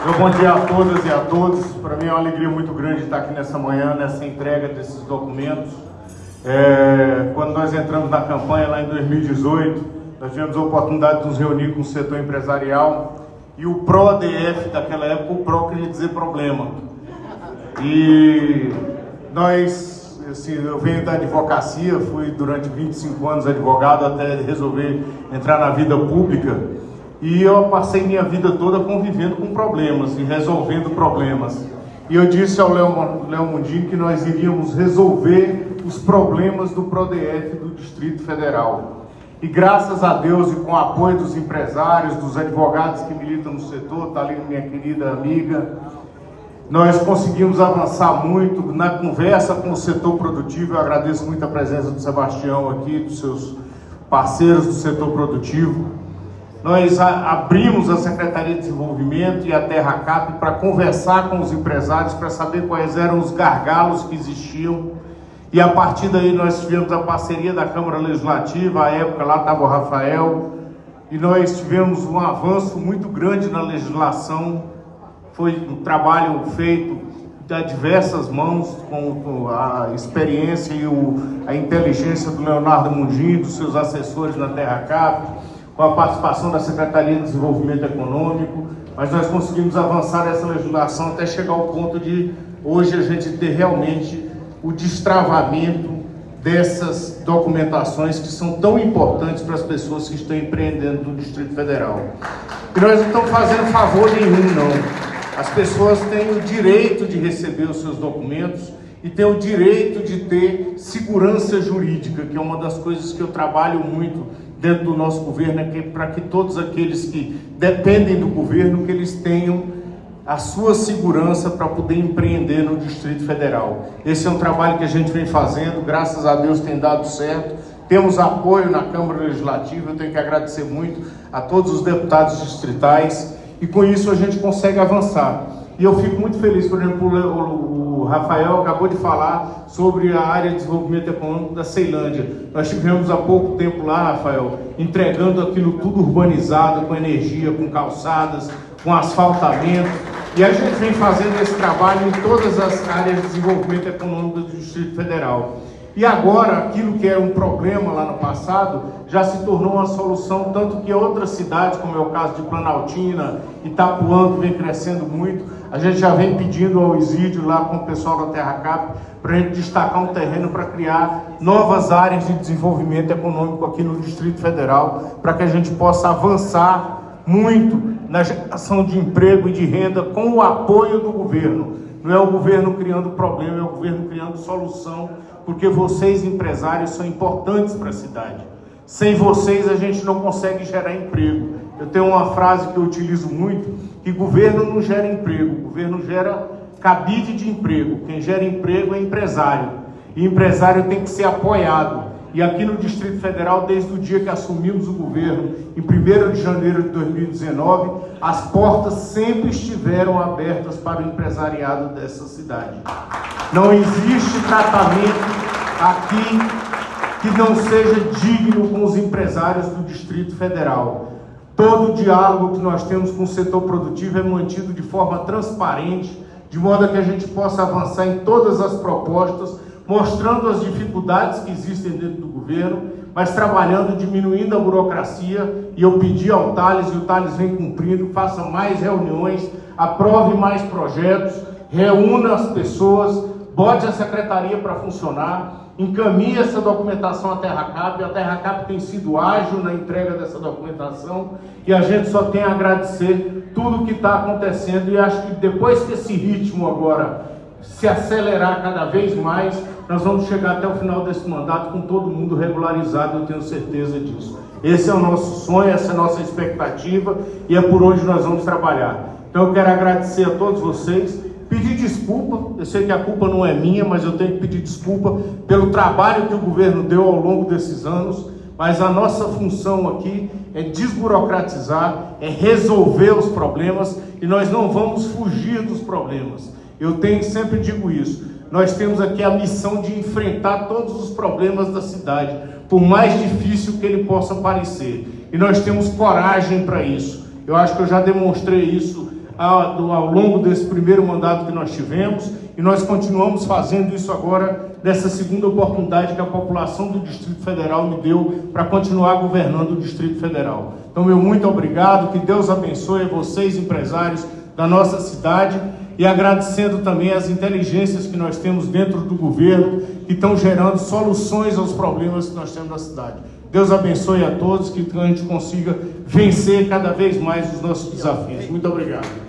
Bom dia a todas e a todos. Para mim é uma alegria muito grande estar aqui nessa manhã, nessa entrega desses documentos. Quando nós entramos na campanha lá em 2018, nós tivemos a oportunidade de nos reunir com o setor empresarial e o PRO-DF daquela época, o PRO queria dizer problema. E nós, assim, eu venho da advocacia, fui durante 25 anos advogado até resolver entrar na vida pública. E eu passei minha vida toda convivendo com problemas e resolvendo problemas. E eu disse ao Léo Mundinho que nós iríamos resolver os problemas do PRO-DF do Distrito Federal. E graças a Deus e com o apoio dos empresários, dos advogados que militam no setor, está ali minha querida amiga, nós conseguimos avançar muito na conversa com o setor produtivo. Eu agradeço muito a presença do Sebastião aqui, dos seus parceiros do setor produtivo. Nós abrimos a Secretaria de Desenvolvimento e a TerraCap para conversar com os empresários, para saber quais eram os gargalos que existiam. E a partir daí nós tivemos a parceria da Câmara Legislativa, à época lá estava o Rafael, e nós tivemos um avanço muito grande na legislação. Foi um trabalho feito a diversas mãos, com a experiência e a inteligência do Leonardo Mundinho e dos seus assessores na TerraCap, com a participação da Secretaria de Desenvolvimento Econômico, mas nós conseguimos avançar essa legislação até chegar ao ponto de hoje a gente ter realmente o destravamento dessas documentações que são tão importantes para as pessoas que estão empreendendo no Distrito Federal. E nós não estamos fazendo favor nenhum, não. As pessoas têm o direito de receber os seus documentos e têm o direito de ter segurança jurídica, que é uma das coisas que eu trabalho muito dentro do nosso governo, para que todos aqueles que dependem do governo, que eles tenham a sua segurança para poder empreender no Distrito Federal. Esse é um trabalho que a gente vem fazendo, graças a Deus tem dado certo. Temos apoio na Câmara Legislativa, eu tenho que agradecer muito a todos os deputados distritais, e com isso a gente consegue avançar. E eu fico muito feliz, por exemplo, o Rafael acabou de falar sobre a área de desenvolvimento econômico da Ceilândia. Nós tivemos há pouco tempo lá, Rafael, entregando aquilo tudo urbanizado, com energia, com calçadas, com asfaltamento. E a gente vem fazendo esse trabalho em todas as áreas de desenvolvimento econômico do Distrito Federal. E agora, aquilo que era um problema lá no passado, já se tornou uma solução, tanto que outras cidades, como é o caso de Planaltina, Itapuã, que vem crescendo muito, a gente já vem pedindo ao Isídio lá com o pessoal da TerraCap para a gente destacar um terreno para criar novas áreas de desenvolvimento econômico aqui no Distrito Federal, para que a gente possa avançar muito na geração de emprego e de renda com o apoio do governo. Não é o governo criando problema, é o governo criando solução, porque vocês, empresários, são importantes para a cidade. Sem vocês, a gente não consegue gerar emprego. Eu tenho uma frase que eu utilizo muito, que governo não gera emprego, governo gera cabide de emprego. Quem gera emprego é empresário. E empresário tem que ser apoiado. E aqui no Distrito Federal, desde o dia que assumimos o governo, em 1º de janeiro de 2019, as portas sempre estiveram abertas para o empresariado dessa cidade. Não existe tratamento aqui que não seja digno com os empresários do Distrito Federal. Todo o diálogo que nós temos com o setor produtivo é mantido de forma transparente, de modo que a gente possa avançar em todas as propostas, mostrando as dificuldades que existem dentro do governo, mas trabalhando, diminuindo a burocracia. E eu pedi ao Thales, e o Thales vem cumprindo, faça mais reuniões, aprove mais projetos, reúna as pessoas, bote a secretaria para funcionar, encaminhe essa documentação à TerraCap. A TerraCap tem sido ágil na entrega dessa documentação e a gente só tem a agradecer tudo o que está acontecendo. E acho que depois que esse ritmo agora se acelerar cada vez mais, nós vamos chegar até o final desse mandato com todo mundo regularizado, eu tenho certeza disso. Esse é o nosso sonho, essa é a nossa expectativa e é por onde nós vamos trabalhar. Então eu quero agradecer a todos vocês, pedir desculpa, eu sei que a culpa não é minha, mas eu tenho que pedir desculpa pelo trabalho que o governo deu ao longo desses anos, mas a nossa função aqui é desburocratizar, é resolver os problemas e nós não vamos fugir dos problemas. Eu sempre digo isso. Nós temos aqui a missão de enfrentar todos os problemas da cidade, por mais difícil que ele possa parecer. E nós temos coragem para isso. Eu acho que eu já demonstrei isso ao longo desse primeiro mandato que nós tivemos, e nós continuamos fazendo isso agora, dessa segunda oportunidade que a população do Distrito Federal me deu para continuar governando o Distrito Federal. Então, meu muito obrigado, que Deus abençoe vocês, empresários da nossa cidade, e agradecendo também as inteligências que nós temos dentro do governo, que estão gerando soluções aos problemas que nós temos na cidade. Deus abençoe a todos, que a gente consiga vencer cada vez mais os nossos desafios. Muito obrigado.